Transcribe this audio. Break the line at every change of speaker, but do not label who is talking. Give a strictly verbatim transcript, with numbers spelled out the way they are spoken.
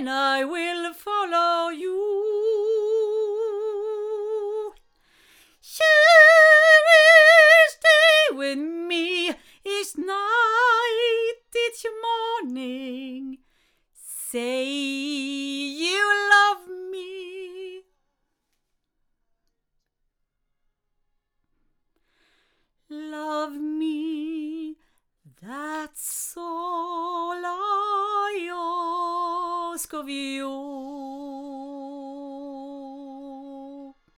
then I will follow you. Sure is day with me, is night, it's morning. Say you love me. Love me, that's all I ask of you.